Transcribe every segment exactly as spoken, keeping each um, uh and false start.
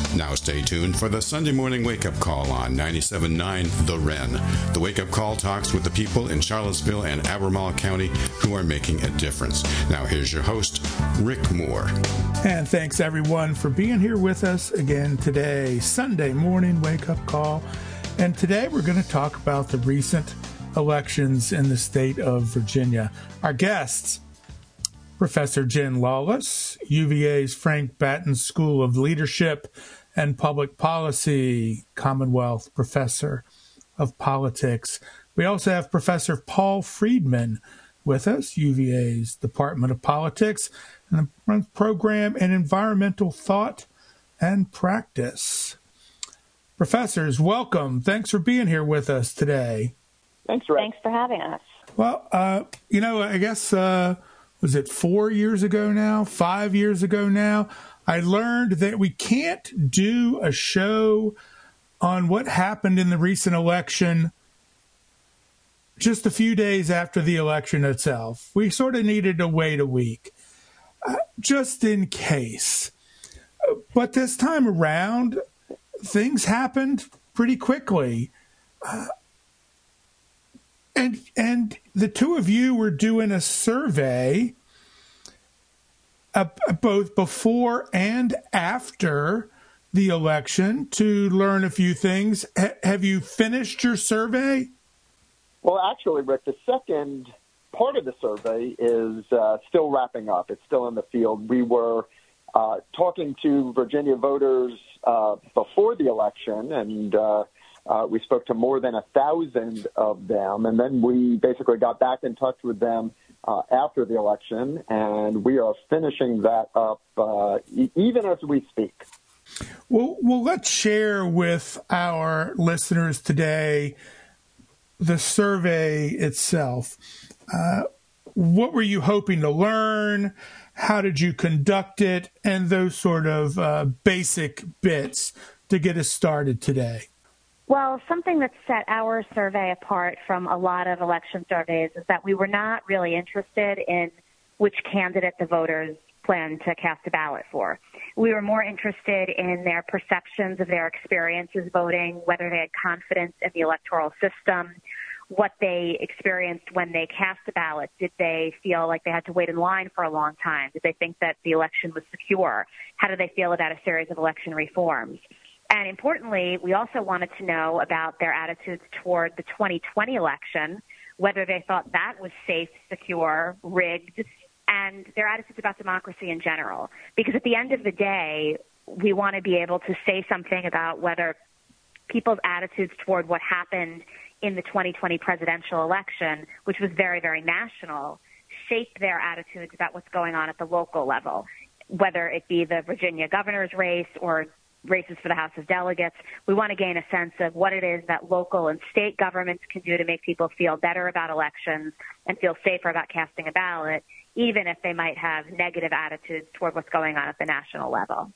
Now stay tuned for the Sunday morning wake-up call on ninety-seven point nine The Wren. The wake-up call talks with the people in Charlottesville and Albemarle County who are making a difference. Now here's your host, Rick Moore. And thanks everyone for being here with us again today, Sunday morning wake-up call. And today we're going to talk about the recent elections in the state of Virginia. Our guests, Professor Jen Lawless, U V A's Frank Batten School of Leadership and Public Policy, Commonwealth Professor of Politics. We also have Professor Paul Friedman with us, U V A's Department of Politics, and the Program in Environmental Thought and Practice. Professors, welcome. Thanks for being here with us today. Thanks, Rick. Thanks for having us. Well, uh, you know, I guess, uh, was it four years ago now, five years ago now, I learned that we can't do a show on what happened in the recent election just a few days after the election itself. We sort of needed to wait a week, uh, just in case. But this time around, things happened pretty quickly. Uh, and and the two of you were doing a survey uh, both before and after the election to learn a few things. H- have you finished your survey? Well, actually, Rick, the second part of the survey is uh, still wrapping up. It's still in the field. We were uh, talking to Virginia voters uh, before the election, and uh, uh, we spoke to more than a thousand of them. And then we basically got back in touch with them uh, after the election, and we are finishing that up uh, e- even as we speak. Well, well, let's share with our listeners today the survey itself. Uh, what were you hoping to learn? How did you conduct it? And those sort of uh, basic bits to get us started today. Well, something that set our survey apart from a lot of election surveys is that we were not really interested in which candidate the voters plan to cast a ballot for. We were more interested in their perceptions of their experiences voting, whether they had confidence in the electoral system, what they experienced when they cast a ballot. Did they feel like they had to wait in line for a long time? Did they think that the election was secure? How did they feel about a series of election reforms? And importantly, we also wanted to know about their attitudes toward the twenty twenty election, whether they thought that was safe, secure, rigged, and their attitudes about democracy in general. Because at the end of the day, we want to be able to say something about whether people's attitudes toward what happened in the twenty twenty presidential election, which was very, very national, shaped their attitudes about what's going on at the local level, whether it be the Virginia governor's race or races for the House of Delegates. We want to gain a sense of what it is that local and state governments can do to make people feel better about elections and feel safer about casting a ballot, even if they might have negative attitudes toward what's going on at the national level.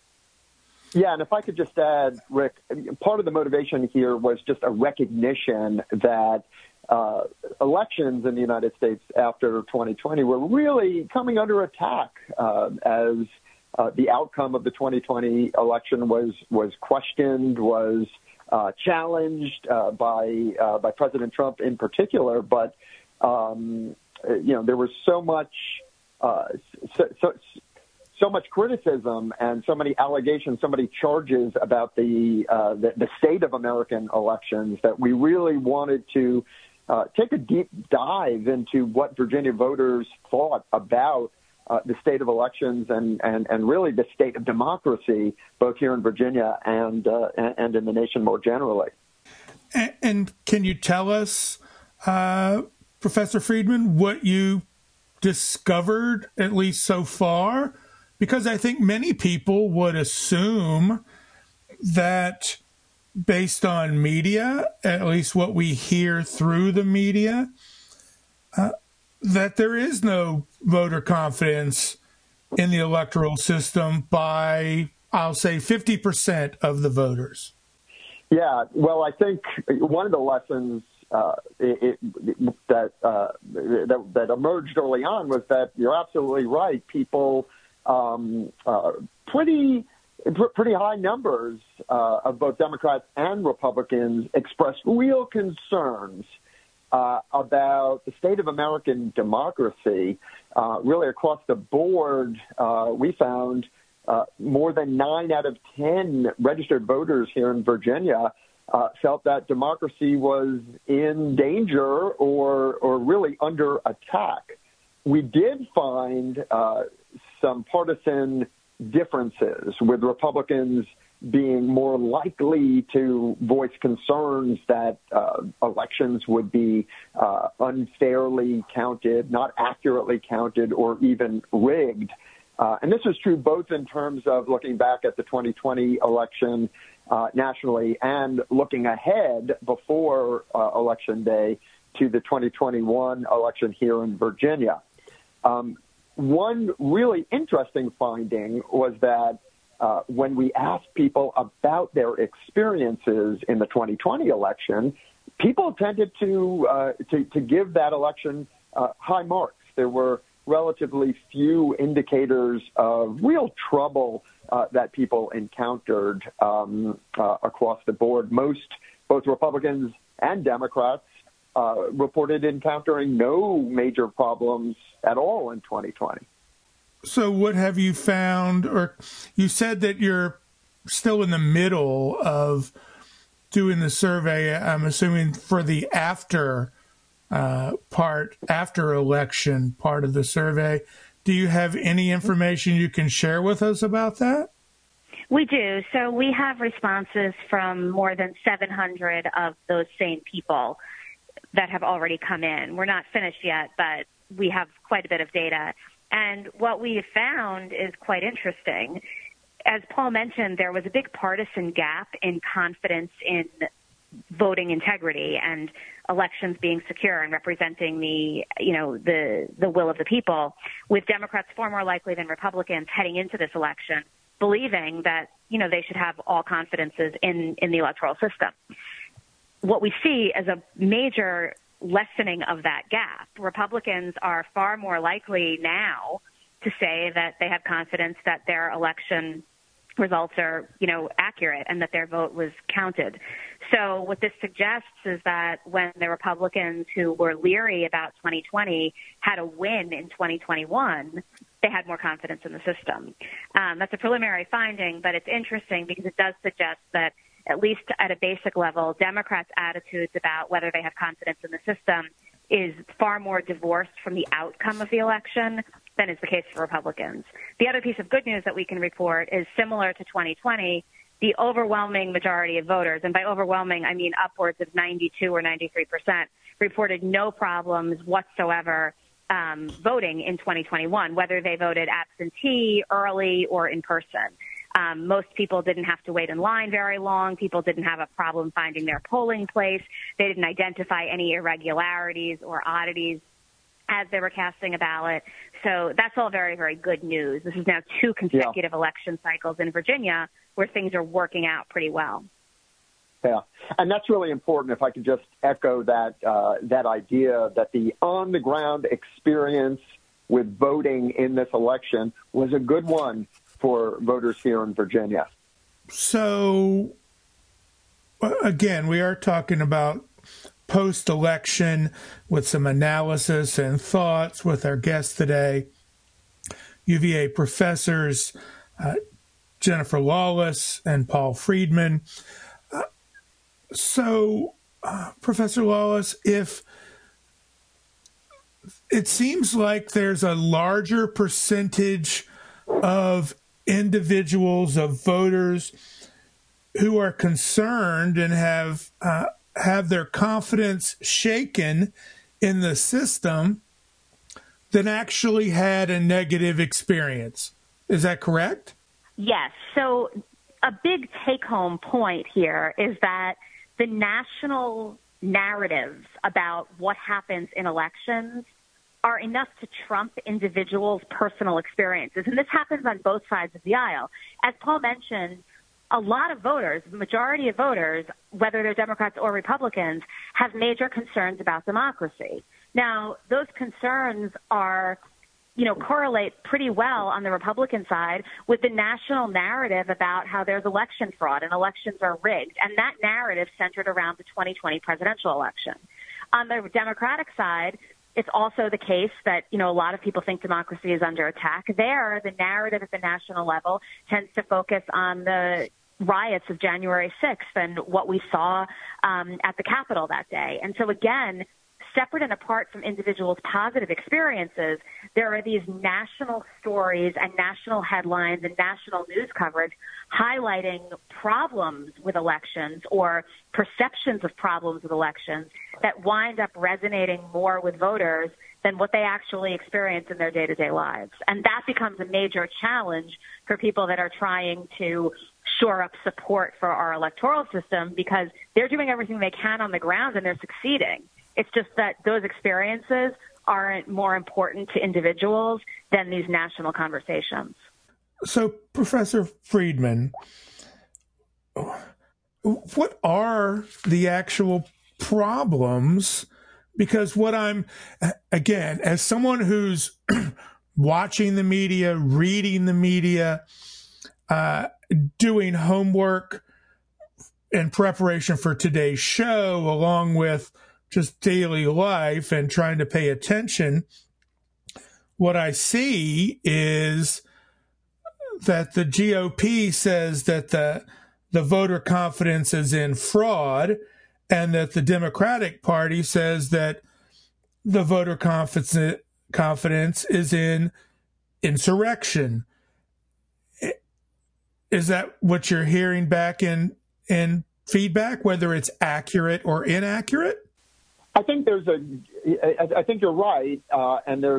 Yeah, and if I could just add, Rick, part of the motivation here was just a recognition that uh, elections in the United States after twenty twenty were really coming under attack uh, as uh, the outcome of the twenty twenty election was was questioned, was uh, challenged uh, by uh, by President Trump in particular. But um, you know, there was so much uh, so, so, so much criticism and so many allegations, so many charges about the uh, the, the state of American elections that we really wanted to uh, take a deep dive into what Virginia voters thought about Uh, the state of elections and, and, and really the state of democracy, both here in Virginia and uh, and in the nation more generally. And, and can you tell us, uh, Professor Friedman, what you discovered, at least so far? Because I think many people would assume that based on media, at least what we hear through the media, uh, that there is no voter confidence in the electoral system by, I'll say, fifty percent of the voters. Yeah, well, I think one of the lessons uh, it, it, that, uh, that that emerged early on was that you're absolutely right. People um, uh, pretty pretty high numbers uh, of both Democrats and Republicans expressed real concerns uh, about the state of American democracy. Uh, really across the board, uh, we found uh, more than nine out of ten registered voters here in Virginia uh, felt that democracy was in danger or, or really under attack. We did find uh, some partisan differences, with Republicans being more likely to voice concerns that uh, elections would be uh, unfairly counted, not accurately counted, or even rigged. Uh, and this is true both in terms of looking back at the twenty twenty election uh, nationally and looking ahead before uh, Election Day to the twenty twenty-one election here in Virginia. Um, One really interesting finding was that uh, when we asked people about their experiences in the twenty twenty election, people tended to uh, to, to give that election uh, high marks. There were relatively few indicators of real trouble uh, that people encountered um, uh, across the board. Most, both Republicans and Democrats, Uh, reported encountering no major problems at all in twenty twenty. So what have you found, or you said that you're still in the middle of doing the survey, I'm assuming for the after uh, part, after election part of the survey. Do you have any information you can share with us about that? We do. So we have responses from more than seven hundred of those same people that have already come in. We're not finished yet, but we have quite a bit of data. And what we have found is quite interesting. As Paul mentioned, there was a big partisan gap in confidence in voting integrity and elections being secure and representing the, you know, the, the will of the people, with Democrats far more likely than Republicans heading into this election, believing that, you know, they should have all confidences in, in the electoral system. What we see as a major lessening of that gap, Republicans are far more likely now to say that they have confidence that their election results are, you know, accurate and that their vote was counted. So what this suggests is that when the Republicans who were leery about twenty twenty had a win in twenty twenty-one, they had more confidence in the system. Um, that's a preliminary finding, but it's interesting because it does suggest that, at least at a basic level, Democrats' attitudes about whether they have confidence in the system is far more divorced from the outcome of the election than is the case for Republicans. The other piece of good news that we can report is similar to twenty twenty, the overwhelming majority of voters, and by overwhelming, I mean upwards of ninety-two or ninety-three percent, reported no problems whatsoever um, voting in twenty twenty-one, whether they voted absentee, early, or in person. Um, most people didn't have to wait in line very long. People didn't have a problem finding their polling place. They didn't identify any irregularities or oddities as they were casting a ballot. So that's all very, very good news. This is now two consecutive yeah. election cycles in Virginia where things are working out pretty well. Yeah, and that's really important. If I could just echo that uh, that idea that the on-the-ground experience with voting in this election was a good one for voters here in Virginia. So, again, we are talking about post-election with some analysis and thoughts with our guests today, U V A professors uh, Jennifer Lawless and Paul Friedman. Uh, so, uh, Professor Lawless, if it seems like there's a larger percentage of individuals, of voters who are concerned and have uh, have their confidence shaken in the system than actually had a negative experience. Is that correct? Yes. So a big take-home point here is that the national narratives about what happens in elections are enough to trump individuals' personal experiences. And this happens on both sides of the aisle. As Paul mentioned, a lot of voters, the majority of voters, whether they're Democrats or Republicans, have major concerns about democracy. Now, those concerns are you know, correlate pretty well on the Republican side with the national narrative about how there's election fraud and elections are rigged. And that narrative centered around the twenty twenty presidential election. On the Democratic side, it's also the case that, you know, a lot of people think democracy is under attack. There, the narrative at the national level tends to focus on the riots of January sixth and what we saw um, at the Capitol that day. And so, again, separate and apart from individuals' positive experiences, there are these national stories and national headlines and national news coverage highlighting problems with elections or perceptions of problems with elections that wind up resonating more with voters than what they actually experience in their day-to-day lives. And that becomes a major challenge for people that are trying to shore up support for our electoral system, because they're doing everything they can on the ground and they're succeeding. It's just that those experiences aren't more important to individuals than these national conversations. So, Professor Friedman, what are the actual problems? Because what I'm, again, as someone who's watching the media, reading the media, uh, doing homework in preparation for today's show, along with just daily life and trying to pay attention, what I see is that the G O P says that the the voter confidence is in fraud, and that the Democratic Party says that the voter confidence confidence is in insurrection. Is that what you're hearing back in in feedback, whether it's accurate or inaccurate? I think there's a. I think you're right, uh, and there's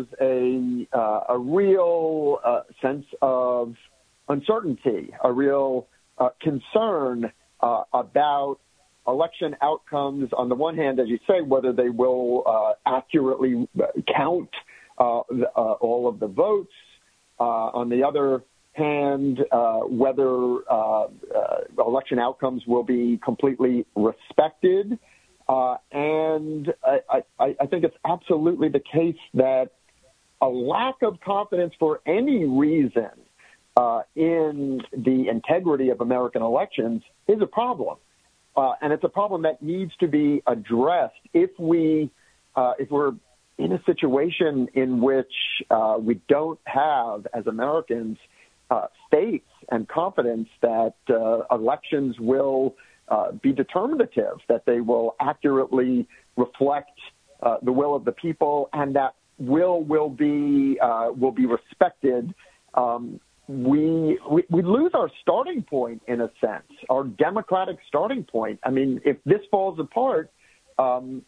a uh, a real uh, sense of uncertainty, a real uh, concern uh, about election outcomes. On the one hand, as you say, whether they will uh, accurately count uh, uh, all of the votes. Uh, on the other hand, uh, whether uh, uh, election outcomes will be completely respected. Uh, and I, I, I think it's absolutely the case that a lack of confidence for any reason uh, in the integrity of American elections is a problem. Uh, and it's a problem that needs to be addressed if we, uh, if we're in a situation in which uh, we don't have, as Americans, uh, faith and confidence that uh, elections will Uh, be determinative, that they will accurately reflect uh, the will of the people, and that will will be uh, will be respected. Um, we, we we lose our starting point in a sense, our democratic starting point. I mean, if this falls apart, um,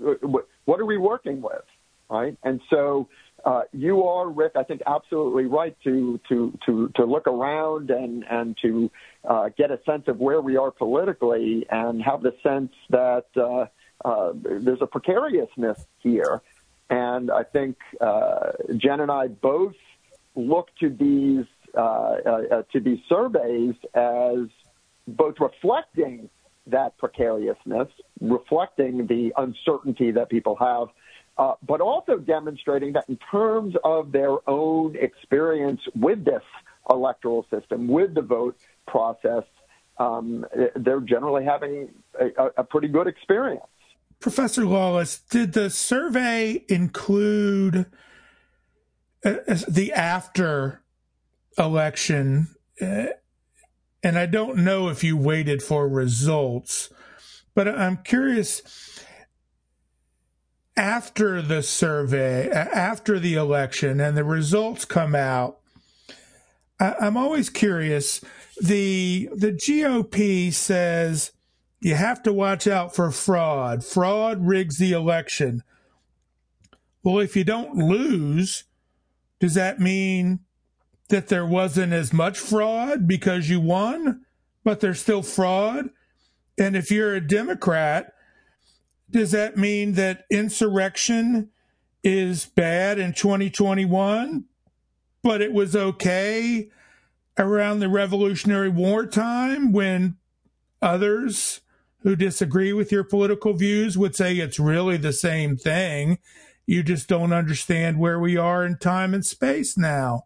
what are we working with, right? And so uh, you are, Rick, I think, absolutely right to to to to look around and and to uh, get a sense of where we are politically, and have the sense that uh, uh, there's a precariousness here. And I think uh, Jen and I both look to these uh, uh, to these surveys as both reflecting that precariousness, reflecting the uncertainty that people have, uh, but also demonstrating that in terms of their own experience with this electoral system, with the vote process, um, they're generally having a, a pretty good experience. Professor Lawless, did the survey include uh, the after election? Uh, and I don't know if you waited for results, but I'm curious, after the survey, after the election and the results come out, I, I'm always curious. The, the G O P says you have to watch out for fraud. Fraud rigs the election. Well, if you don't lose, does that mean that there wasn't as much fraud because you won, but there's still fraud? And if you're a Democrat, does that mean that insurrection is bad in twenty twenty-one, but it was okay around the Revolutionary War time when others who disagree with your political views would say it's really the same thing? you just don't understand where we are in time and space now.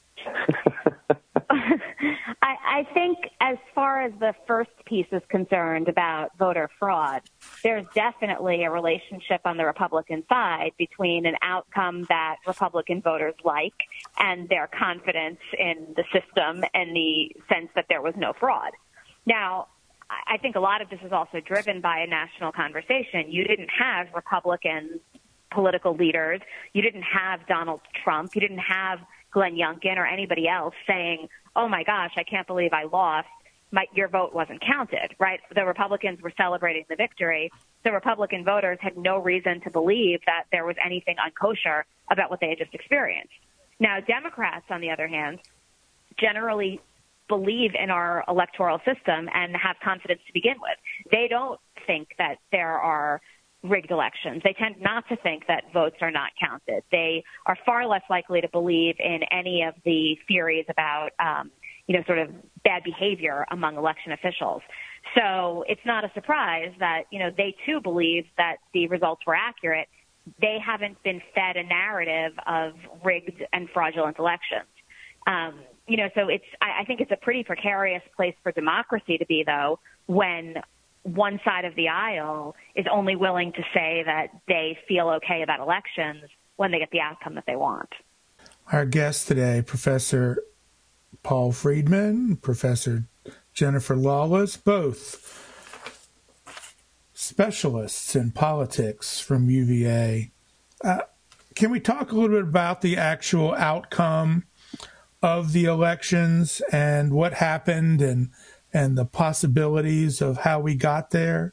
I, I think as far as the first piece is concerned about voter fraud, there's definitely a relationship on the Republican side between an outcome that Republican voters like and their confidence in the system and the sense that there was no fraud. Now, I think a lot of this is also driven by a national conversation. You didn't have Republican political leaders. You didn't have Donald Trump. You didn't have Glenn Youngkin or anybody else saying, oh, my gosh, I can't believe I lost. My, your vote wasn't counted, right? The Republicans were celebrating the victory. The Republican voters had no reason to believe that there was anything unkosher about what they had just experienced. Now, Democrats, on the other hand, generally believe in our electoral system and have confidence to begin with. They don't think that there are rigged elections. They tend not to think that votes are not counted. They are far less likely to believe in any of the theories about, um, you know, sort of bad behavior among election officials. So it's not a surprise that, you know, they too believe that the results were accurate. They haven't been fed a narrative of rigged and fraudulent elections. Um, you know, so it's, I, I think it's a pretty precarious place for democracy to be, though, when one side of the aisle is only willing to say that they feel okay about elections when they get the outcome that they want. Our guest today, Professor Paul Friedman, Professor Jennifer Lawless, both specialists in politics from U V A. Uh, can we talk a little bit about the actual outcome of the elections and what happened and and the possibilities of how we got there?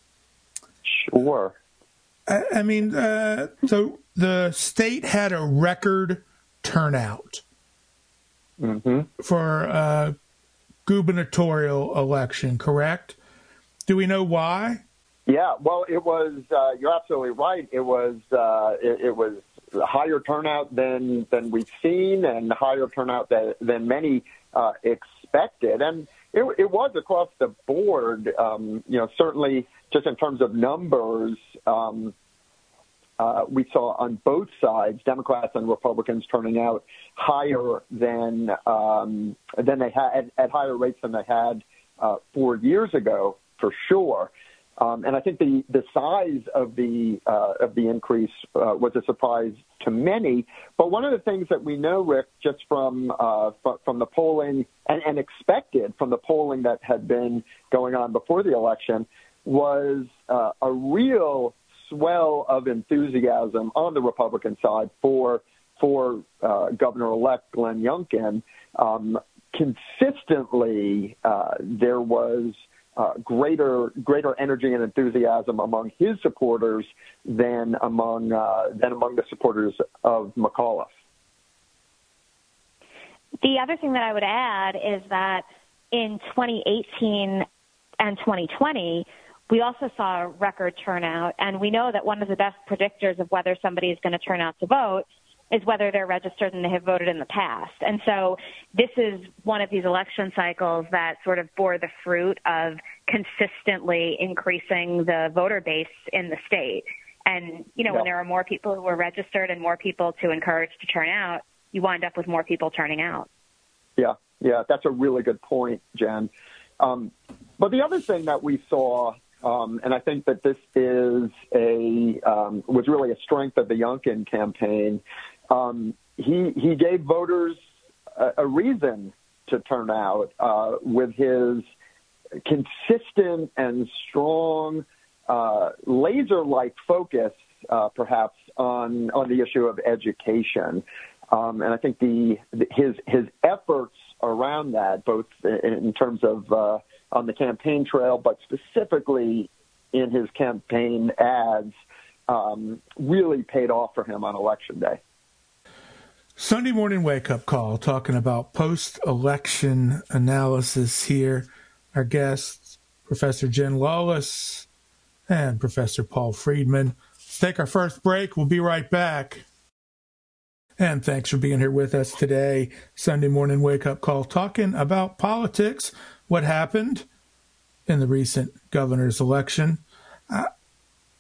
Sure. I, I mean, uh, so the state had a record turnout mm-hmm. for a gubernatorial election, correct? Do we know why? Yeah, well, it was, uh, you're absolutely right. It was, uh, it, it was a higher turnout than, than we've seen and higher turnout than, than many uh, expected. And it, it was across the board, um, you know, certainly just in terms of numbers, um, uh, we saw on both sides, Democrats and Republicans turning out higher than, um, than they had, at, at higher rates than they had uh, four years ago, for sure. Um, and I think the, the size of the uh, of the increase uh, was a surprise to many. But one of the things that we know, Rick, just from uh, from the polling and, and expected from the polling that had been going on before the election, was uh, a real swell of enthusiasm on the Republican side for for uh, Governor-elect Glenn Youngkin. Um, consistently, uh, there was Uh, greater greater energy and enthusiasm among his supporters than among uh, than among the supporters of McAuliffe. The other thing that I would add is that in twenty eighteen and twenty twenty, we also saw a record turnout, and we know that one of the best predictors of whether somebody is going to turn out to vote is whether they're registered and they have voted in the past. And so this is one of these election cycles that sort of bore the fruit of consistently increasing the voter base in the state. And, you know, yeah. when there are more people who are registered and more people to encourage to turn out, you wind up with more people turning out. Yeah, yeah, that's a really good point, Jen. Um, but the other thing that we saw, um, and I think that this is a um, was really a strength of the Youngkin campaign, Um, he he gave voters a, a reason to turn out uh, with his consistent and strong, uh, laser-like focus, uh, perhaps on on the issue of education. Um, and I think the his his efforts around that, both in terms of uh, on the campaign trail, but specifically in his campaign ads, um, really paid off for him on Election Day. Sunday morning wake-up call, talking about post-election analysis here. Our guests, Professor Jen Lawless and Professor Paul Friedman. Let's take our first break. We'll be right back. And thanks for being here with us today. Sunday morning wake-up call, talking about politics, what happened in the recent governor's election. Uh,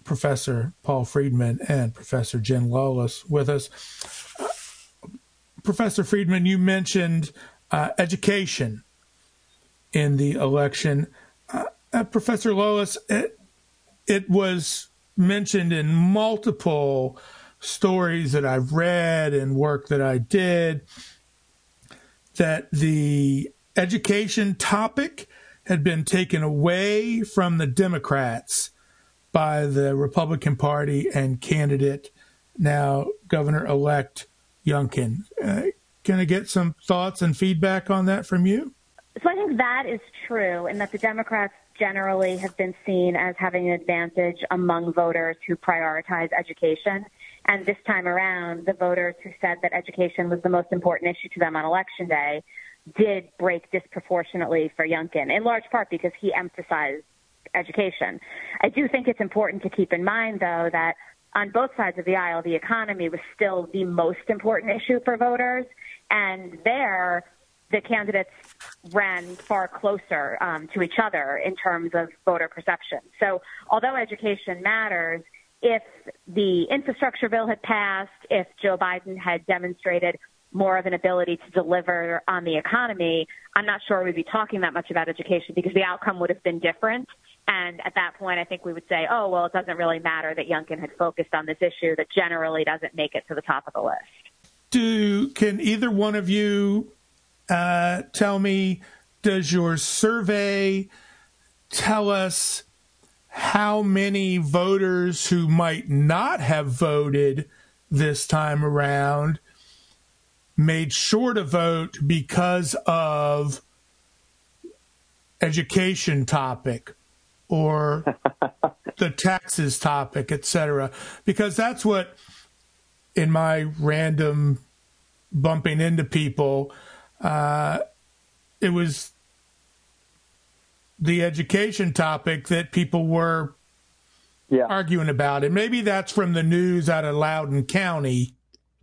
Professor Paul Friedman and Professor Jen Lawless with us. Uh, Professor Friedman, you mentioned uh, education in the election. Uh, uh, Professor Lawless, it, it was mentioned in multiple stories that I've read and work that I did that the education topic had been taken away from the Democrats by the Republican Party and candidate, now Governor-elect Youngkin. Uh, can I get some thoughts and feedback on that from you? So I think that is true, and that the Democrats generally have been seen as having an advantage among voters who prioritize education. And this time around, the voters who said that education was the most important issue to them on Election Day did break disproportionately for Youngkin, in large part because he emphasized education. I do think it's important to keep in mind, though, that on both sides of the aisle, the economy was still the most important issue for voters. And there, the candidates ran far closer um, to each other in terms of voter perception. So although education matters, if the infrastructure bill had passed, if Joe Biden had demonstrated more of an ability to deliver on the economy, I'm not sure we'd be talking that much about education because the outcome would have been different. And at that point, I think we would say, oh, well, it doesn't really matter that Youngkin had focused on this issue that generally doesn't make it to the top of the list. Do can either one of you uh, tell me, does your survey tell us how many voters who might not have voted this time around made sure to vote because of education topic or the taxes topic, et cetera? Because that's what, in my random bumping into people, uh, it was the education topic that people were yeah. arguing about. And maybe that's from the news out of Loudoun County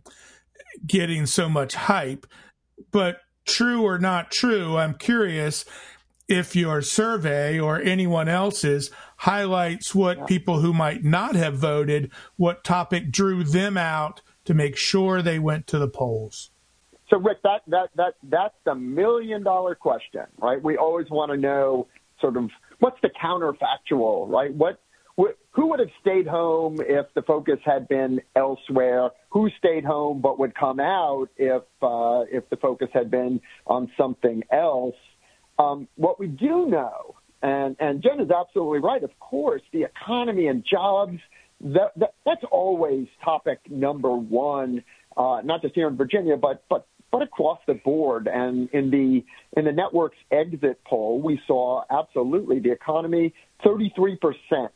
getting so much hype. But true or not true, I'm curious if your survey or anyone else's highlights what yeah. people who might not have voted, what topic drew them out to make sure they went to the polls. So, Rick, that, that, that, that's the million-dollar question, right? We always want to know sort of what's the counterfactual, right? What, what who would have stayed home if the focus had been elsewhere? Who stayed home but would come out if uh, if the focus had been on something else? Um, what we do know, and, and Jen is absolutely right, of course, the economy and jobs, that, that, that's always topic number one, uh, not just here in Virginia, but but but across the board. And in the in the network's exit poll, we saw absolutely the economy, thirty-three percent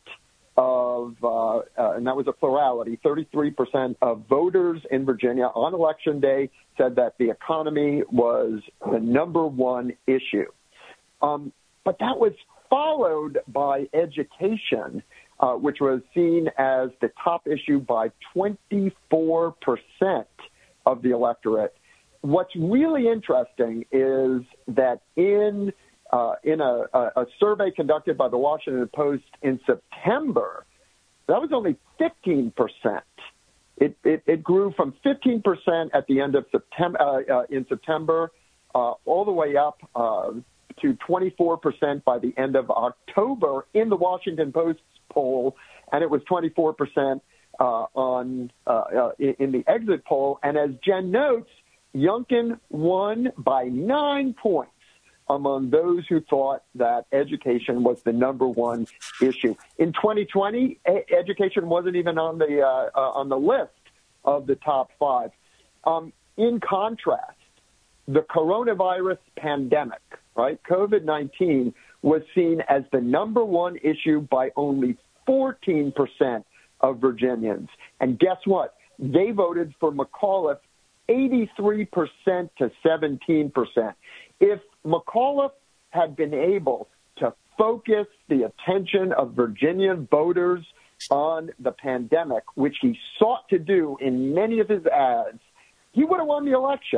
of, uh, uh, and that was a plurality, thirty-three percent of voters in Virginia on Election Day said that the economy was the number one issue. Um, but that was followed by education, uh, which was seen as the top issue by twenty-four percent of the electorate. What's really interesting is that in uh, in a, a survey conducted by the Washington Post in September, that was only fifteen percent. It, it, it grew from fifteen percent at the end of September uh, uh, in September uh, all the way up uh, to twenty-four percent by the end of October in the Washington Post poll, and it was twenty-four percent uh, on uh, uh, in the exit poll. And as Jen notes, Youngkin won by nine points among those who thought that education was the number one issue. In twenty twenty, e- education wasn't even on the uh, uh, on the list of the top five. Um, in contrast, the coronavirus pandemic, right, COVID nineteen, was seen as the number one issue by only fourteen percent of Virginians. And guess what? They voted for McAuliffe eighty-three percent to seventeen percent. If McAuliffe had been able to focus the attention of Virginia voters on the pandemic, which he sought to do in many of his ads, he would have won the election.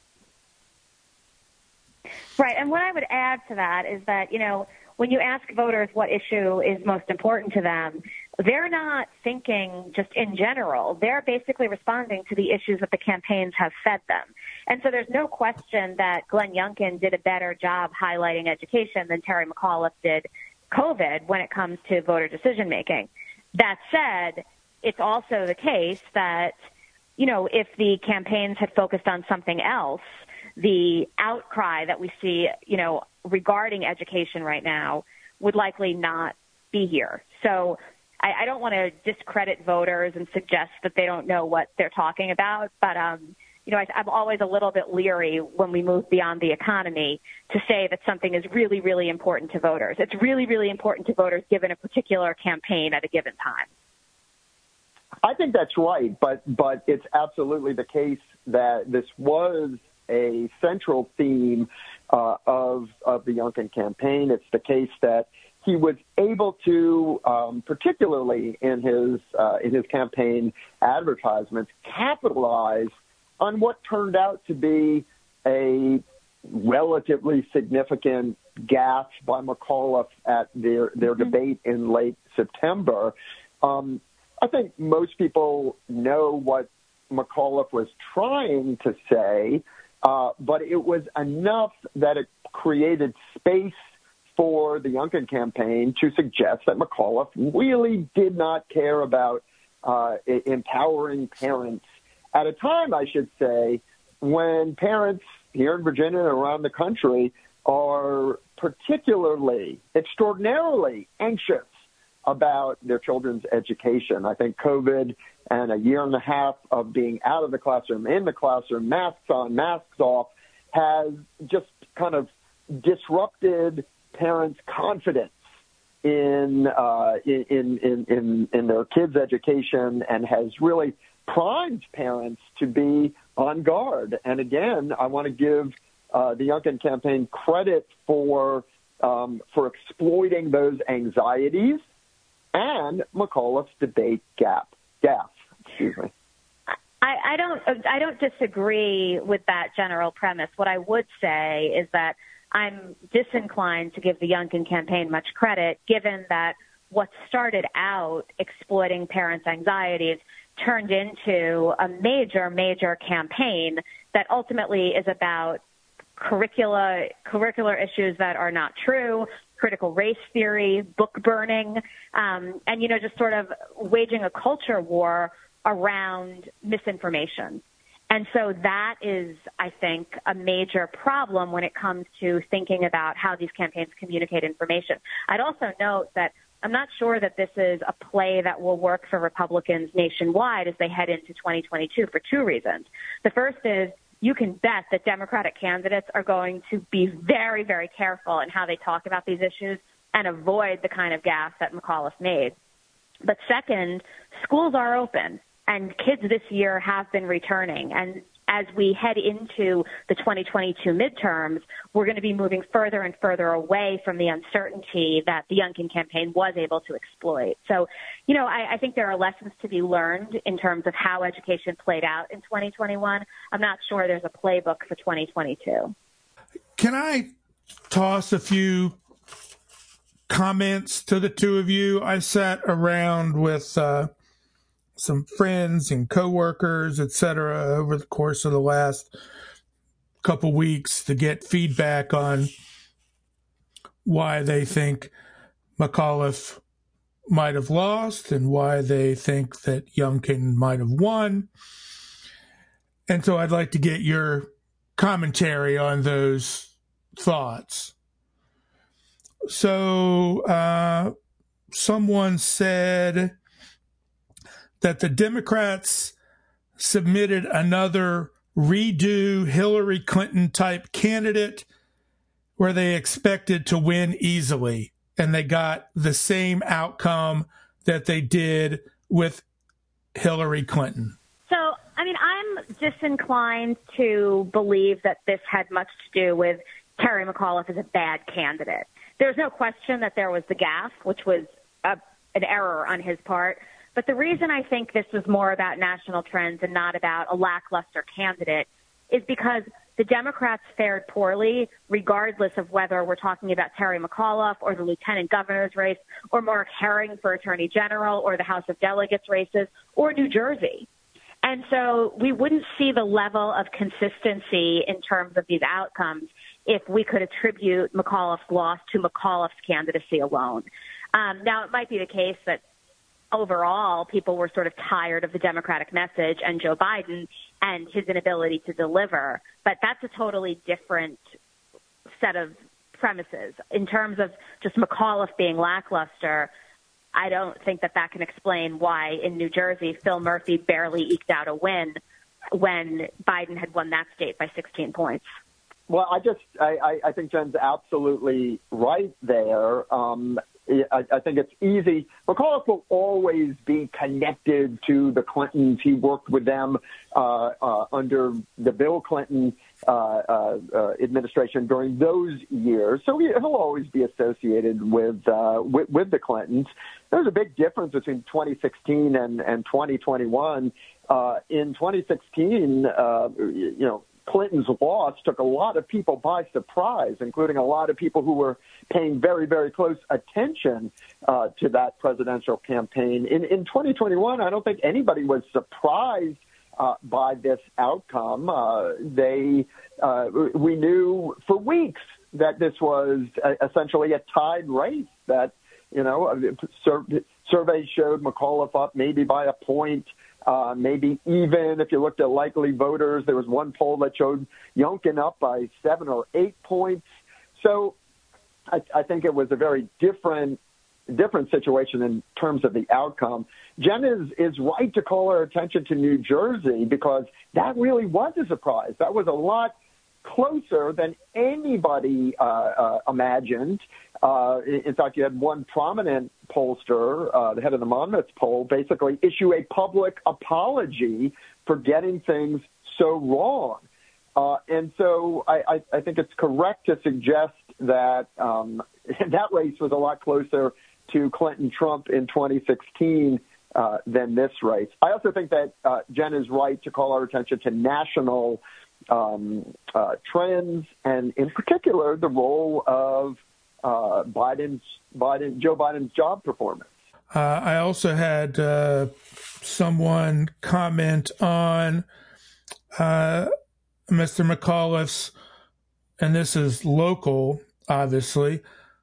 Right. And what I would add to that is that, you know, when you ask voters what issue is most important to them, they're not thinking just in general. They're basically responding to the issues that the campaigns have fed them. And so there's no question that Glenn Youngkin did a better job highlighting education than Terry McAuliffe did COVID when it comes to voter decision-making. That said, it's also the case that, you know, if the campaigns had focused on something else, the outcry that we see, you know, regarding education right now would likely not be here. So I, I don't want to discredit voters and suggest that they don't know what they're talking about, but, um, you know, I, I'm always a little bit leery when we move beyond the economy to say that something is really, really important to voters. It's really, really important to voters given a particular campaign at a given time. I think that's right, but but it's absolutely the case that this was a central theme uh, of of the Youngkin campaign. It's the case that he was able to, um, particularly in his uh, in his campaign advertisements, capitalize on what turned out to be a relatively significant gaffe by McAuliffe at their their mm-hmm. debate in late September. Um, I think most people know what McAuliffe was trying to say, uh, but it was enough that it created space for the Youngkin campaign to suggest that McAuliffe really did not care about uh, empowering parents at a time, I should say, when parents here in Virginia and around the country are particularly, extraordinarily anxious about their children's education. I think COVID and a year and a half of being out of the classroom, in the classroom, masks on, masks off, has just kind of disrupted parents' confidence in, uh, in, in, in, in their kids' education and has really primed parents to be on guard. And again, I want to give uh, the Youngkin campaign credit for um, for exploiting those anxieties and McAuliffe's debate gap, gap, excuse me. I, I don't, I don't disagree with that general premise. What I would say is that I'm disinclined to give the Youngkin campaign much credit, given that what started out exploiting parents' anxieties turned into a major, major campaign that ultimately is about curricula, curricular issues that are not true, critical race theory, book burning, um, and, you know, just sort of waging a culture war around misinformation. And so that is, I think, a major problem when it comes to thinking about how these campaigns communicate information. I'd also note that I'm not sure that this is a play that will work for Republicans nationwide as they head into twenty twenty-two for two reasons. The first is you can bet that Democratic candidates are going to be very, very careful in how they talk about these issues and avoid the kind of gaffe that McAuliffe made. But second, schools are open, and kids this year have been returning. And as we head into the twenty twenty-two midterms, we're going to be moving further and further away from the uncertainty that the Youngkin campaign was able to exploit. So, you know, I, I think there are lessons to be learned in terms of how education played out in twenty twenty-one. I'm not sure there's a playbook for twenty twenty-two. Can I toss a few comments to the two of you? I sat around with uh, some friends and coworkers, et cetera, over the course of the last couple weeks to get feedback on why they think McAuliffe might have lost and why they think that Youngkin might have won. And so I'd like to get your commentary on those thoughts. So uh, someone said that the Democrats submitted another redo Hillary Clinton type candidate where they expected to win easily, and they got the same outcome that they did with Hillary Clinton. So, I mean, I'm disinclined to believe that this had much to do with Terry McAuliffe as a bad candidate. There's no question that there was the gaffe, which was a, an error on his part. But the reason I think this was more about national trends and not about a lackluster candidate is because the Democrats fared poorly, regardless of whether we're talking about Terry McAuliffe or the lieutenant governor's race or Mark Herring for attorney general or the House of Delegates races or New Jersey. And so we wouldn't see the level of consistency in terms of these outcomes if we could attribute McAuliffe's loss to McAuliffe's candidacy alone. Um, now, it might be the case that overall people were sort of tired of the Democratic message and Joe Biden and his inability to deliver, but that's a totally different set of premises. In terms of just McAuliffe being lackluster, I don't think that that can explain why in New Jersey Phil Murphy barely eked out a win when Biden had won that state by sixteen points. Well, I just I, I think Jen's absolutely right there. Um, I, I think it's easy. McAuliffe will always be connected to the Clintons. He worked with them uh, uh, under the Bill Clinton uh, uh, uh, administration during those years. So he, he'll always be associated with, uh, with with the Clintons. There's a big difference between twenty sixteen and, and twenty twenty-one. Uh, in twenty sixteen, uh, you know, Clinton's loss took a lot of people by surprise, including a lot of people who were paying very, very close attention uh, to that presidential campaign. In, in twenty twenty-one, I don't think anybody was surprised uh, by this outcome. Uh, they, uh, we knew for weeks that this was uh, essentially a tied race, that, you know, sur- surveys showed McAuliffe up maybe by a point. Uh, maybe even if you looked at likely voters, there was one poll that showed Youngkin up by seven or eight points. So I, I think it was a very different different situation in terms of the outcome. Jen is, is right to call our attention to New Jersey because that really was a surprise. That was a lot closer than anybody uh, uh, imagined. Uh, in fact, you had one prominent pollster, uh, the head of the Monmouth poll, basically issue a public apology for getting things so wrong. Uh, and so I, I, I think it's correct to suggest that um, that race was a lot closer to Clinton-Trump in twenty sixteen uh, than this race. I also think that uh, Jen is right to call our attention to national um, uh, trends, and in particular, the role of uh, Biden's, Biden, Joe Biden's job performance. Uh, I also had uh, someone comment on uh, Mister McAuliffe's, and this is local, obviously,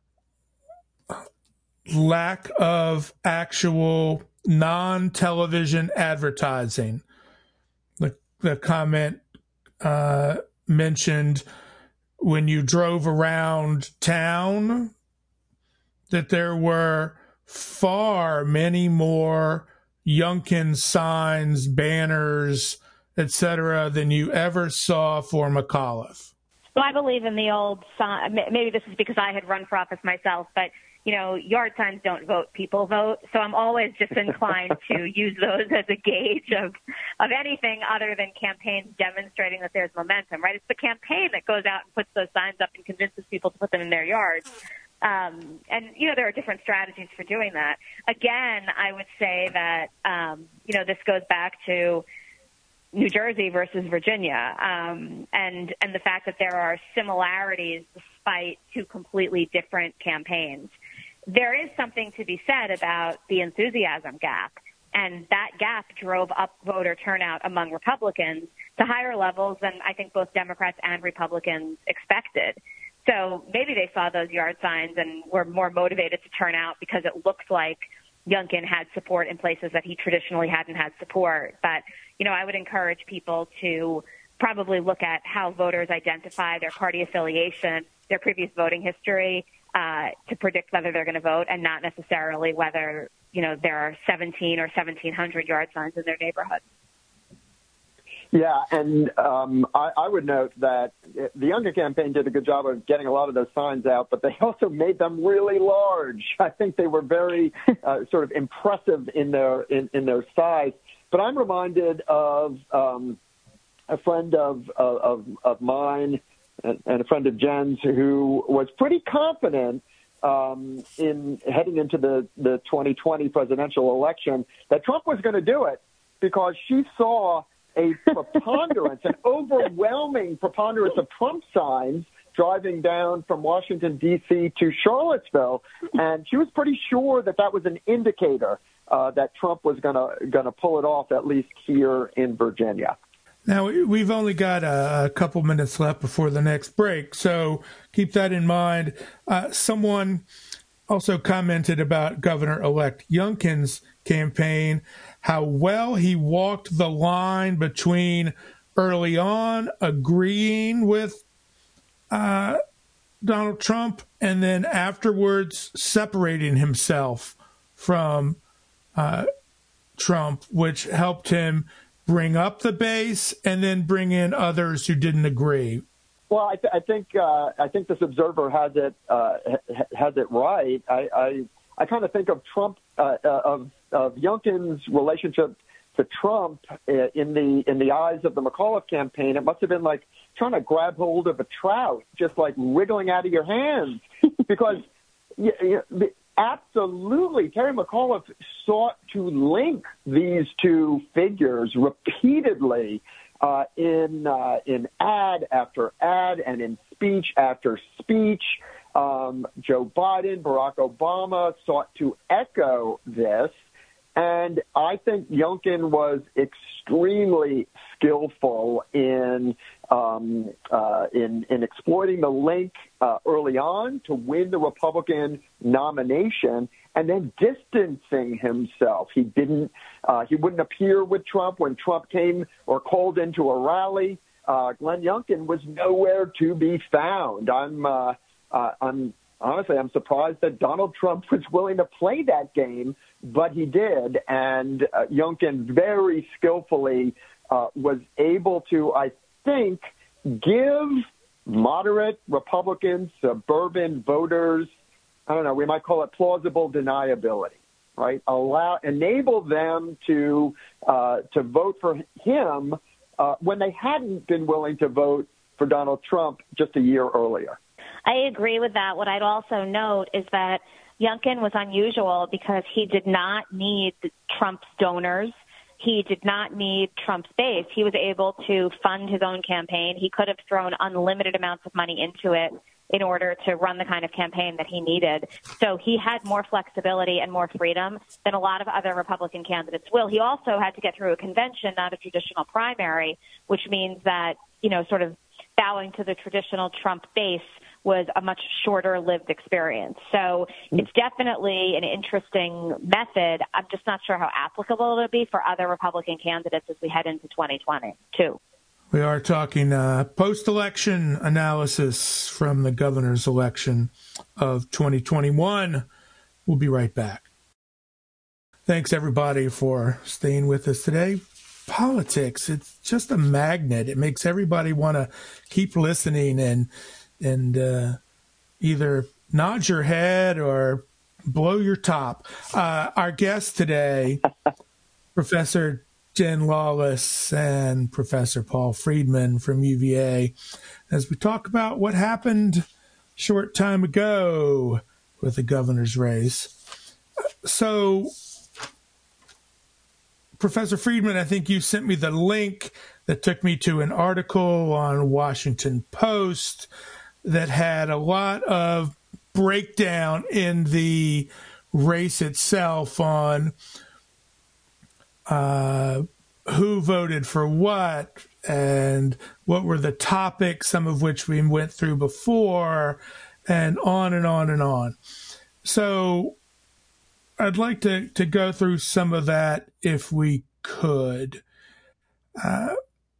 lack of actual non-television advertising. The, the comment uh, mentioned when you drove around town that there were far many more Youngkin signs, banners, et cetera, than you ever saw for McAuliffe. Well, I believe in the old sign. Maybe this is because I had run for office myself, but you know, yard signs don't vote, people vote. So I'm always just inclined to use those as a gauge of, of anything other than campaigns demonstrating that there's momentum, right? It's the campaign that goes out and puts those signs up and convinces people to put them in their yards. Um, and, you know, there are different strategies for doing that. Again, I would say that, um, you know, this goes back to New Jersey versus Virginia, um, and, and the fact that there are similarities despite two completely different campaigns. There is something to be said about the enthusiasm gap, and that gap drove up voter turnout among Republicans to higher levels than I think both Democrats and Republicans expected. So maybe they saw those yard signs and were more motivated to turn out because it looked like Youngkin had support in places that he traditionally hadn't had support. But, you know, I would encourage people to probably look at how voters identify their party affiliation, their previous voting history, uh, to predict whether they're going to vote, and not necessarily whether, you know, there are seventeen or seventeen hundred yard signs in their neighborhood. Yeah, and um, I, I would note that the Youngkin campaign did a good job of getting a lot of those signs out, but they also made them really large. I think they were very uh, sort of impressive in their in, in their size. But I'm reminded of um, a friend of of, of mine and, and a friend of Jen's who was pretty confident um, in heading into the, the twenty twenty presidential election that Trump was going to do it because she saw a preponderance, an overwhelming preponderance of Trump signs driving down from Washington, D C to Charlottesville. And she was pretty sure that that was an indicator uh, that Trump was going to going to pull it off, at least here in Virginia. Now, we've only got a, a couple minutes left before the next break, so keep that in mind. Uh, someone also commented about Governor-elect Youngkin's campaign, how well he walked the line between early on agreeing with uh, Donald Trump and then afterwards separating himself from uh, Trump, which helped him bring up the base and then bring in others who didn't agree. Well, I, th- I think uh, I think this observer has it uh, ha- has it right. I I, I kind of think of Trump uh, of of Youngkin's relationship to Trump in the in the eyes of the McAuliffe campaign. It must have been like trying to grab hold of a trout, just like wriggling out of your hands, because you, you, absolutely Terry McAuliffe sought to link these two figures repeatedly. Uh, in uh, in ad after ad and in speech after speech. Um, Joe Biden, Barack Obama sought to echo this. And I think Youngkin was extremely skillful in um, uh, in, in exploiting the link uh, early on to win the Republican nomination, and then distancing himself. He didn't. Uh, he wouldn't appear with Trump when Trump came or called into a rally. Uh, Glenn Youngkin was nowhere to be found. I'm. Uh, uh, I'm honestly. I'm surprised that Donald Trump was willing to play that game, but he did, and uh, Youngkin very skillfully uh, was able to, I think, give moderate Republican suburban voters, I don't know, we might call it plausible deniability, right? Allow, enable them to uh, to vote for him uh, when they hadn't been willing to vote for Donald Trump just a year earlier. I agree with that. What I'd also note is that Youngkin was unusual because he did not need Trump's donors. He did not need Trump's base. He was able to fund his own campaign. He could have thrown unlimited amounts of money into it in order to run the kind of campaign that he needed. So he had more flexibility and more freedom than a lot of other Republican candidates will. He also had to get through a convention, not a traditional primary, which means that, you know, sort of bowing to the traditional Trump base was a much shorter-lived experience. So it's definitely an interesting method. I'm just not sure how applicable it'll be for other Republican candidates as we head into twenty twenty, too. We are talking uh, post-election analysis from the governor's election of twenty twenty-one. We'll be right back. Thanks, everybody, for staying with us today. Politics, it's just a magnet. It makes everybody want to keep listening and and uh, either nod your head or blow your top. Uh, our guests today, Professor Jen Lawless and Professor Paul Friedman from U V A, as we talk about what happened a short time ago with the governor's race. So, Professor Friedman, I think you sent me the link that took me to an article on Washington Post that had a lot of breakdown in the race itself on uh, who voted for what and what were the topics, some of which we went through before, and on and on and on. So I'd like to, to go through some of that if we could. Uh,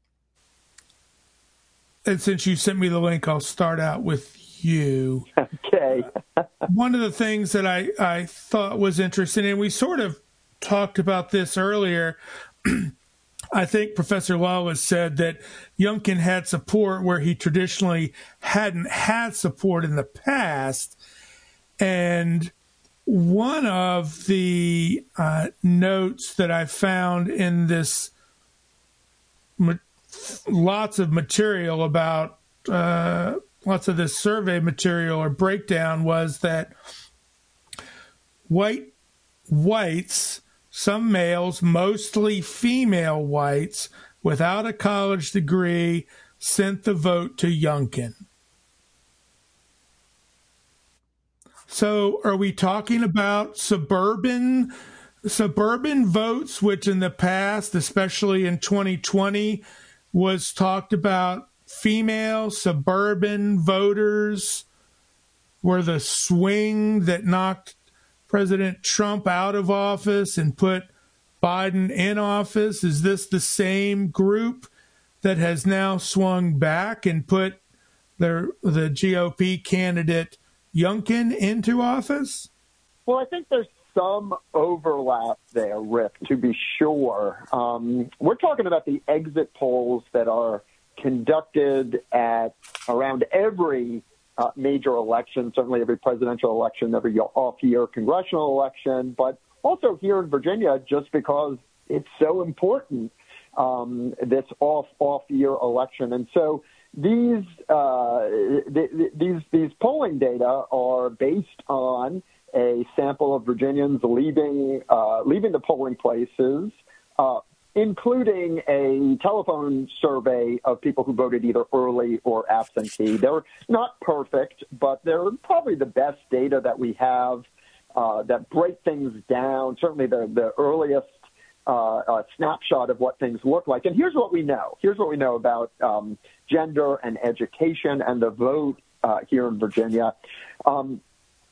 and since you sent me the link, I'll start out with you. Okay. One of the things that I, I thought was interesting, and we sort of talked about this earlier, I think Professor Lawless said that Youngkin had support where he traditionally hadn't had support in the past. And one of the uh, notes that I found in this ma- lots of material about uh, lots of this survey material or breakdown was that white whites, some males, mostly female whites, without a college degree sent the vote to Youngkin. So are we talking about suburban suburban votes, which in the past, especially in twenty twenty, was talked about female suburban voters were the swing that knocked President Trump out of office and put Biden in office? Is this the same group that has now swung back and put their, the G O P candidate Youngkin into office? Well, I think there's some overlap there, Rick, to be sure. Um, we're talking about the exit polls that are conducted at around every uh, major election, certainly every presidential election, every off-year congressional election, but also here in Virginia, just because it's so important, um, this off, off-year election. And so these, uh, th- these, these polling data are based on a sample of Virginians leaving, uh, leaving the polling places, uh, including a telephone survey of people who voted either early or absentee. They're not perfect, but they're probably the best data that we have uh, that break things down, certainly the, the earliest uh, uh, snapshot of what things look like. And here's what we know. Here's what we know about um, gender and education and the vote uh, here in Virginia. Um,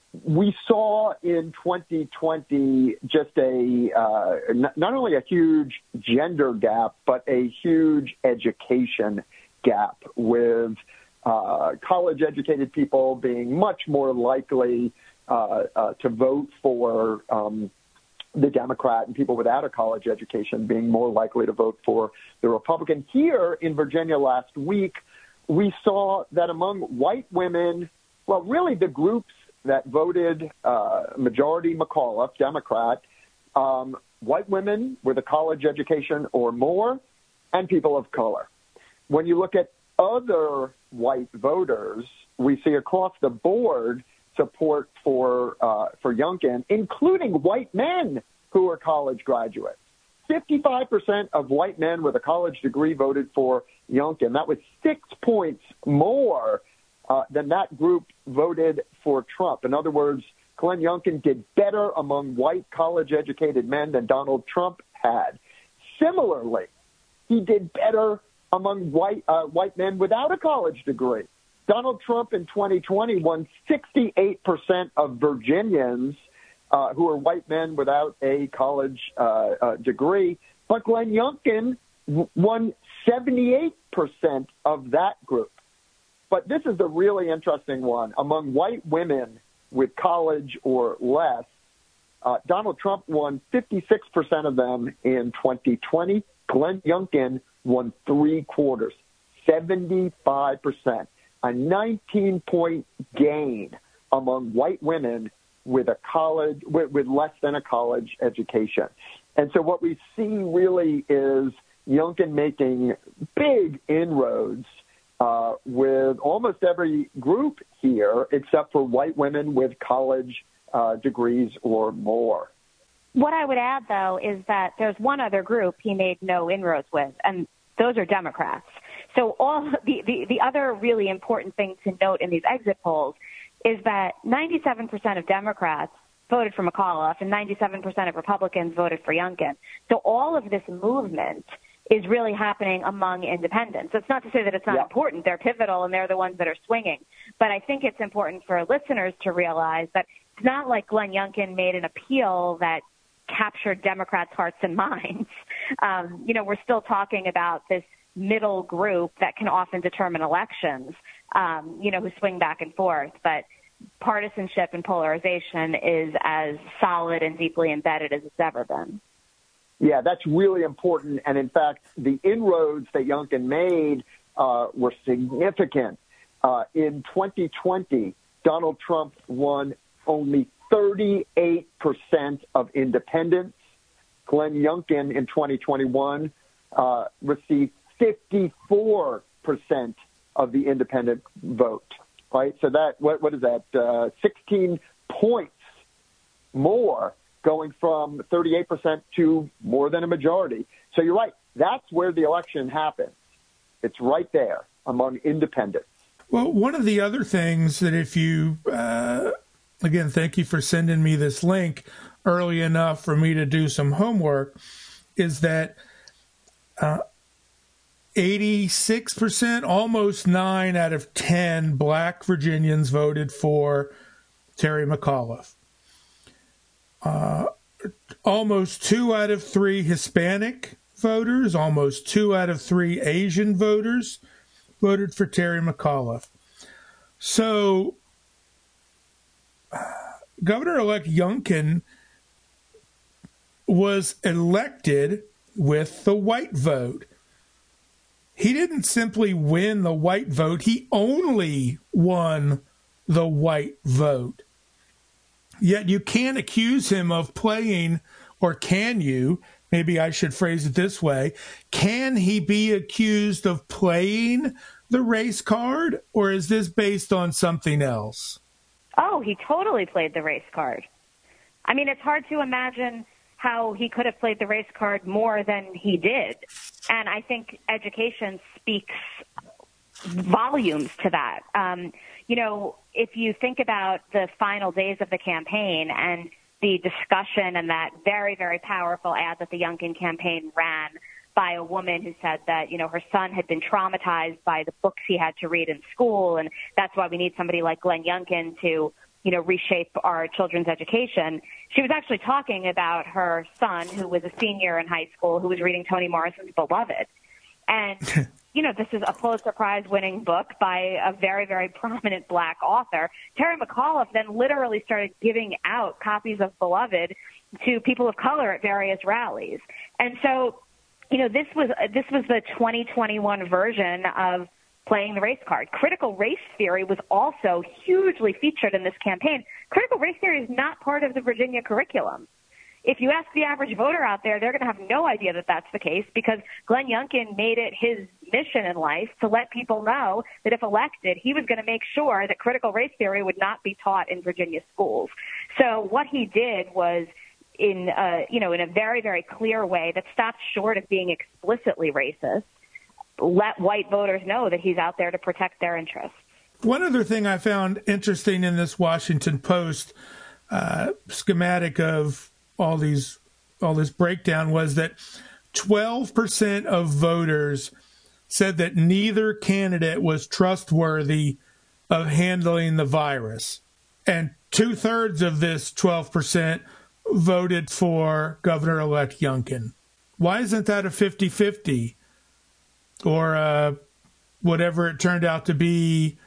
We saw in twenty twenty just a uh, n- not only a huge gender gap, but a huge education gap, with uh, college-educated people being much more likely uh, uh, to vote for um, the Democrat, and people without a college education being more likely to vote for the Republican. Here in Virginia last week, we saw that among white women, well, really the groups that voted uh, majority McAuliffe, Democrat, um, white women with a college education or more, and people of color. When you look at other white voters, we see across the board support for uh, for Youngkin, including white men who are college graduates. fifty-five percent of white men with a college degree voted for Youngkin. That was six points more Uh, then that group voted for Trump. In other words, Glenn Youngkin did better among white college-educated men than Donald Trump had. Similarly, he did better among white uh, white men without a college degree. Donald Trump in twenty twenty won sixty-eight percent of Virginians uh, who are white men without a college uh, uh, degree, but Glenn Youngkin w- won seventy-eight percent of that group. But this is the really interesting one. Among white women with college or less, uh, Donald Trump won fifty-six percent of them in twenty twenty. Glenn Youngkin won three quarters, seventy-five percent, a nineteen-point gain among white women with a college, with, with less than a college education. And so what we see really is Youngkin making big inroads Uh, with almost every group here, except for white women with college uh, degrees or more. What I would add, though, is that there's one other group he made no inroads with, and those are Democrats. So all the, the, the other really important thing to note in these exit polls is that ninety-seven percent of Democrats voted for McAuliffe and ninety-seven percent of Republicans voted for Youngkin. So all of this movement is really happening among independents. It's not to say that it's not yeah. important. They're pivotal, and they're the ones that are swinging. But I think it's important for listeners to realize that it's not like Glenn Youngkin made an appeal that captured Democrats' hearts and minds. Um, you know, we're still talking about this middle group that can often determine elections, um, you know, who swing back and forth. But partisanship and polarization is as solid and deeply embedded as it's ever been. Yeah, that's really important. And in fact, the inroads that Youngkin made uh, were significant. Uh, in twenty twenty, Donald Trump won only thirty-eight percent of independents. Glenn Youngkin in twenty twenty-one uh, received fifty-four percent of the independent vote, right? So that, what, what is that, uh, sixteen points more, going from thirty-eight percent to more than a majority. So you're right. That's where the election happens. It's right there among independents. Well, one of the other things that if you, uh, again, thank you for sending me this link early enough for me to do some homework, is that uh, eighty-six percent, almost nine out of ten black Virginians voted for Terry McAuliffe. Uh, almost two out of three Hispanic voters, almost two out of three Asian voters voted for Terry McAuliffe. So uh, Governor-elect Youngkin was elected with the white vote. He didn't simply win the white vote. He only won the white vote. Yet you can't accuse him of playing, or can you? Maybe I should phrase it this way. Can he be accused of playing the race card, or is this based on something else? Oh, he totally played the race card. I mean, it's hard to imagine how he could have played the race card more than he did. And I think education speaks volumes to that. Um, you know, if you think about the final days of the campaign and the discussion and that very, very powerful ad that the Youngkin campaign ran by a woman who said that, you know, her son had been traumatized by the books he had to read in school, and that's why we need somebody like Glenn Youngkin to, you know, reshape our children's education. She was actually talking about her son, who was a senior in high school, who was reading Toni Morrison's Beloved. And, you know, this is a Pulitzer Prize-winning book by a very, very prominent black author. Terry McAuliffe then literally started giving out copies of Beloved to people of color at various rallies. And so, you know, this was this was the twenty twenty-one version of playing the race card. Critical race theory was also hugely featured in this campaign. Critical race theory is not part of the Virginia curriculum. If you ask the average voter out there, they're going to have no idea that that's the case, because Glenn Youngkin made it his mission in life to let people know that if elected, he was going to make sure that critical race theory would not be taught in Virginia schools. So what he did was, in uh, you know, in a very, very clear way that stopped short of being explicitly racist, let white voters know that he's out there to protect their interests. One other thing I found interesting in this Washington Post uh, schematic of all these, all this breakdown was that twelve percent of voters said that neither candidate was trustworthy of handling the virus. And two-thirds of this twelve percent voted for Governor-elect Youngkin. Why isn't that a fifty-fifty? Or uh, whatever it turned out to be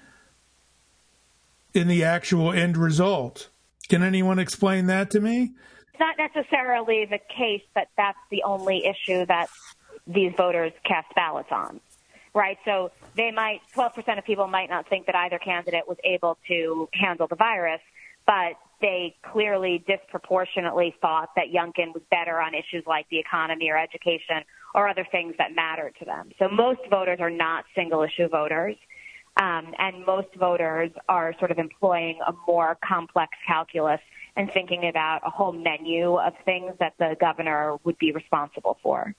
in the actual end result? Can anyone explain that to me? It's not necessarily the case that that's the only issue that these voters cast ballots on, right? So they might, twelve percent of people might not think that either candidate was able to handle the virus, but they clearly disproportionately thought that Youngkin was better on issues like the economy or education or other things that mattered to them. So most voters are not single-issue voters, um, and most voters are sort of employing a more complex calculus and thinking about a whole menu of things that the governor would be responsible for.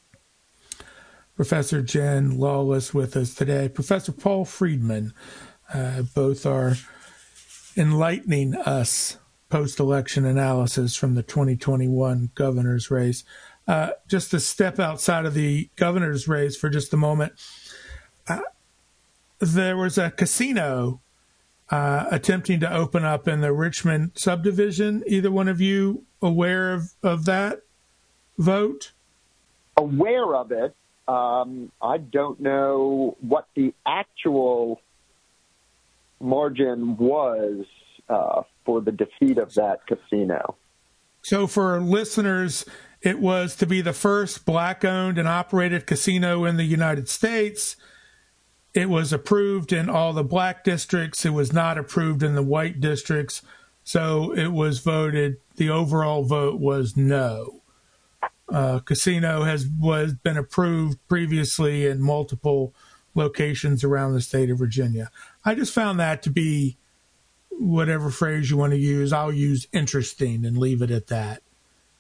Professor Jen Lawless with us today. Professor Paul Friedman, uh, both are enlightening us post-election analysis from the twenty twenty-one governor's race. Uh, just to step outside of the governor's race for just a moment, uh, there was a casino uh, attempting to open up in the Richmond subdivision. Either one of you aware of, of that vote? Aware of it. Um, I don't know what the actual margin was uh, for the defeat of that casino. So for listeners, it was to be the first black-owned and operated casino in the United States. It was approved in all the black districts. It was not approved in the white districts. So it was voted, the overall vote was no. Uh, casino has was been approved previously in multiple locations around the state of Virginia. I just found that to be, whatever phrase you want to use, I'll use interesting and leave it at that.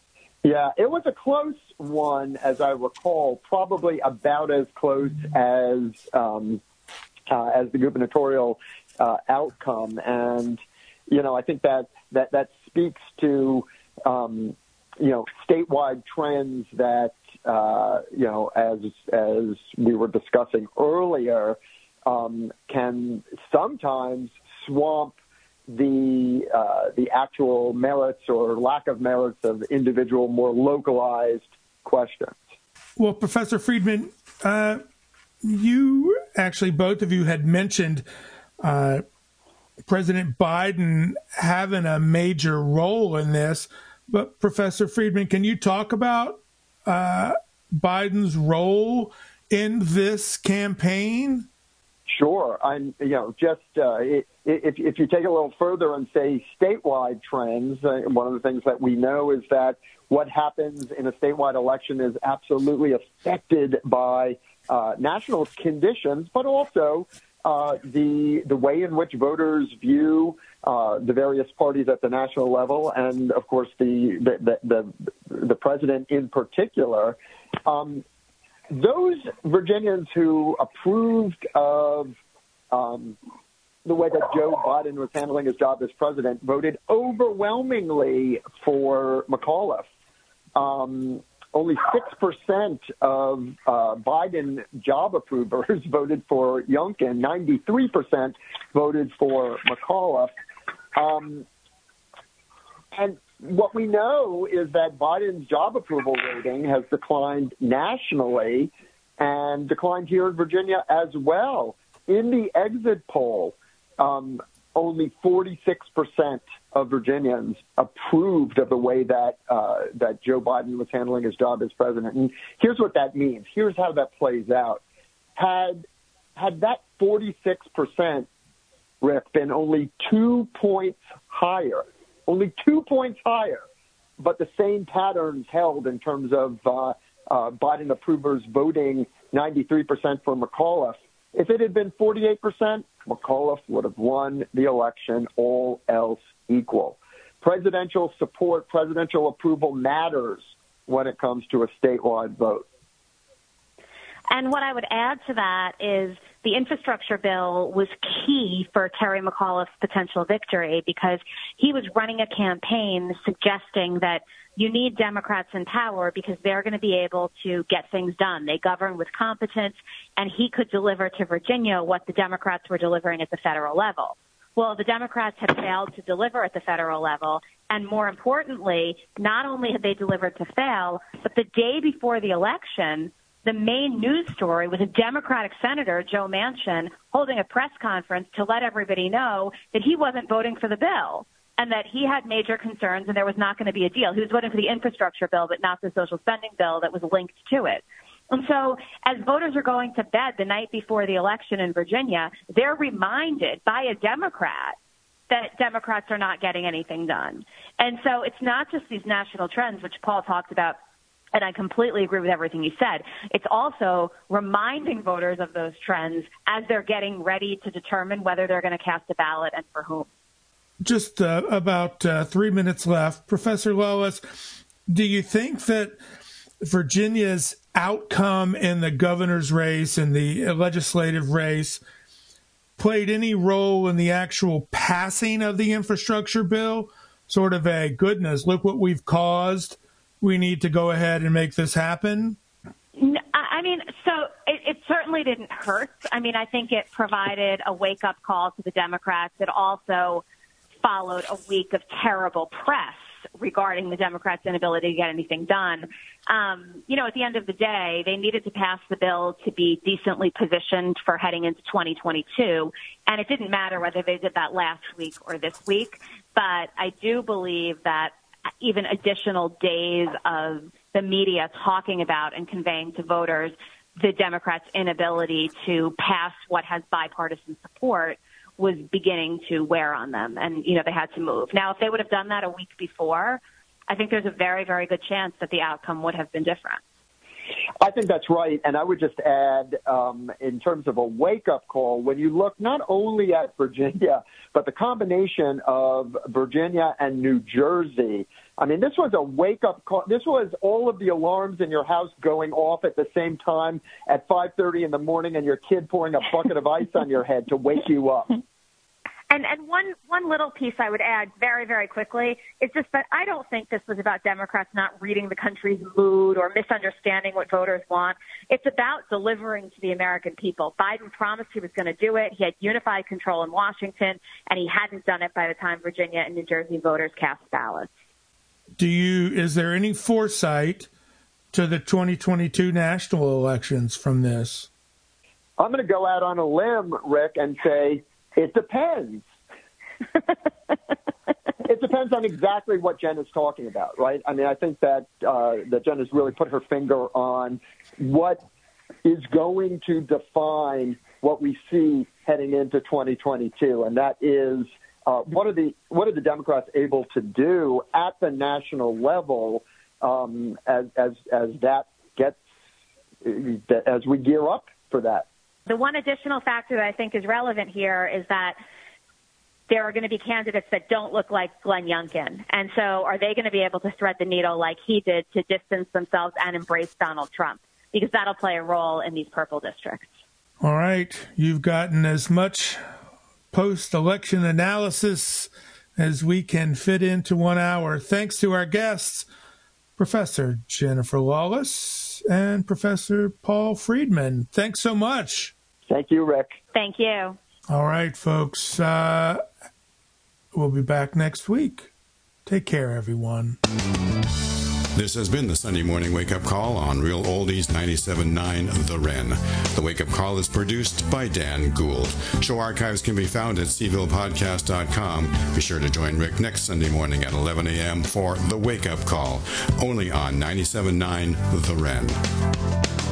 Yeah, it was a close one, as I recall, probably about as close as um, uh, as the gubernatorial uh, outcome. And, you know, I think that that, that speaks to, um, you know, statewide trends that, uh, you know, as as we were discussing earlier, um, can sometimes swamp the uh, the actual merits or lack of merits of individual, more localized questions. Well, Professor Friedman, uh, you actually, both of you had mentioned uh, President Biden having a major role in this. But Professor Friedman, can you talk about uh, Biden's role in this campaign? Sure. I'm, you know, just uh, it, if, if you take a little further and say statewide trends, uh, one of the things that we know is that what happens in a statewide election is absolutely affected by uh, national conditions, but also uh, the the way in which voters view uh, the various parties at the national level, and of course the the the, the, the president in particular. Um, Those Virginians who approved of um, the way that Joe Biden was handling his job as president voted overwhelmingly for McAuliffe. Um, only six percent of uh, Biden job approvers voted for Youngkin. ninety-three percent voted for McAuliffe. Um, and what we know is that Biden's job approval rating has declined nationally and declined here in Virginia as well. In the exit poll, um, only forty-six percent of Virginians approved of the way that uh, that Joe Biden was handling his job as president. And here's what that means. Here's how that plays out. Had had that forty-six percent, Rick, been only two points higher, only two points higher, but the same patterns held in terms of uh, uh, Biden approvers voting ninety-three percent for McAuliffe. If it had been forty-eight percent, McAuliffe would have won the election, all else equal. Presidential support, presidential approval matters when it comes to a statewide vote. And what I would add to that is the infrastructure bill was key for Terry McAuliffe's potential victory because he was running a campaign suggesting that you need Democrats in power because they're going to be able to get things done. They govern with competence, and he could deliver to Virginia what the Democrats were delivering at the federal level. Well, the Democrats had failed to deliver at the federal level, and more importantly, not only had they delivered to fail, but the day before the election, the main news story was a Democratic Senator, Joe Manchin, holding a press conference to let everybody know that he wasn't voting for the bill and that he had major concerns and there was not going to be a deal. He was voting for the infrastructure bill, but not the social spending bill that was linked to it. And so as voters are going to bed the night before the election in Virginia, they're reminded by a Democrat that Democrats are not getting anything done. And so it's not just these national trends, which Paul talked about, and I completely agree with everything you said. It's also reminding voters of those trends as they're getting ready to determine whether they're going to cast a ballot and for whom. Just uh, about uh, three minutes left. Professor Lois, do you think that Virginia's outcome in the governor's race and the legislative race played any role in the actual passing of the infrastructure bill? Sort of a, goodness, look what we've caused. We need to go ahead and make this happen? I mean, so it, it certainly didn't hurt. I mean, I think it provided a wake-up call to the Democrats. It also followed a week of terrible press regarding the Democrats' inability to get anything done. Um, you know, at the end of the day, they needed to pass the bill to be decently positioned for heading into twenty twenty-two, and it didn't matter whether they did that last week or this week. But I do believe that even additional days of the media talking about and conveying to voters the Democrats' inability to pass what has bipartisan support was beginning to wear on them. And, you know, they had to move. Now, if they would have done that a week before, I think there's a very, very good chance that the outcome would have been different. I think that's right. And I would just add, um, in terms of a wake-up call, when you look not only at Virginia, but the combination of Virginia and New Jersey, I mean, this was a wake-up call. This was all of the alarms in your house going off at the same time at five thirty in the morning and your kid pouring a bucket of ice on your head to wake you up. And, and one, one little piece I would add very, very quickly is just that I don't think this was about Democrats not reading the country's mood or misunderstanding what voters want. It's about delivering to the American people. Biden promised he was going to do it. He had unified control in Washington, and he hadn't done it by the time Virginia and New Jersey voters cast ballots. Do you, is there any foresight to the twenty twenty-two national elections from this? I'm going to go out on a limb, Rick, and say it depends. It depends on exactly what Jen is talking about, right? I mean, I think that uh, that Jen has really put her finger on what is going to define what we see heading into twenty twenty-two, and that is uh, what are the what are the Democrats able to do at the national level um, as as as that gets as we gear up for that. The one additional factor that I think is relevant here is that there are going to be candidates that don't look like Glenn Youngkin. And so are they going to be able to thread the needle like he did to distance themselves and embrace Donald Trump? Because that'll play a role in these purple districts. All right. You've gotten as much post-election analysis as we can fit into one hour. Thanks to our guests, Professor Jennifer Lawless and Professor Paul Friedman. Thanks so much. Thank you, Rick. Thank you. All right, folks. Uh, we'll be back next week. Take care, everyone. This has been the Sunday Morning Wake Up Call on Real Oldies ninety-seven point nine The Wren. The Wake Up Call is produced by Dan Gould. Show archives can be found at c ville podcast dot com. Be sure to join Rick next Sunday morning at eleven a.m. for The Wake Up Call, only on ninety-seven point nine The Wren.